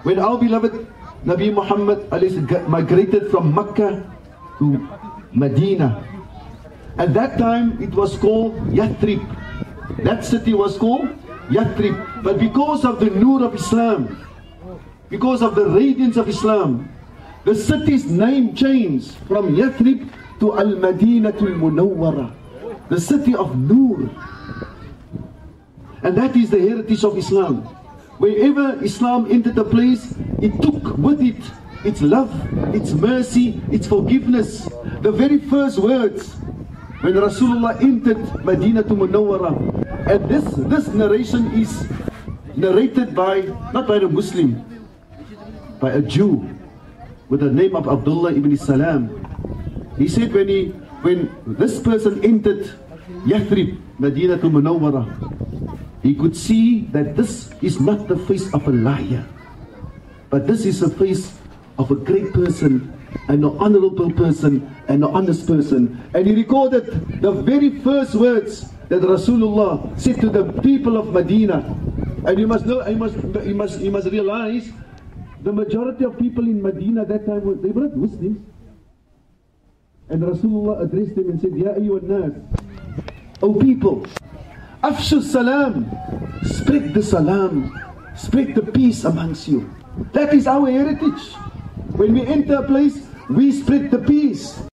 When our beloved Nabi Muhammad migrated from Mecca to Medina, at that time it was called Yathrib. That city was called Yathrib. But because of the nur of Islam, because of the radiance of Islam, the city's name changed from Yathrib to Al-Madinatul Munawwara, the city of Nur. And that is the heritage of Islam. Wherever Islam entered a place, it took with it its love, its mercy, its forgiveness. The very first words when Rasulullah entered Madinatul Munawwara, and this narration is narrated by, not by a Muslim, by a Jew with the name of Abdullah ibn Salam. He said when this person entered Yathrib, Madinatul Munawwara, he could see that this is not the face of a liar, but this is the face of a great person, an honorable person, an honest person. And he recorded the very first words that Rasulullah said to the people of Medina. And you must know, you must realize, the majority of people in Medina at that time, they were not Muslims. And Rasulullah addressed them and said, Ya ayyuhan nas, O people, Afshu salam, spread the salam, spread the peace amongst you. That is our heritage. When we enter a place, we spread the peace.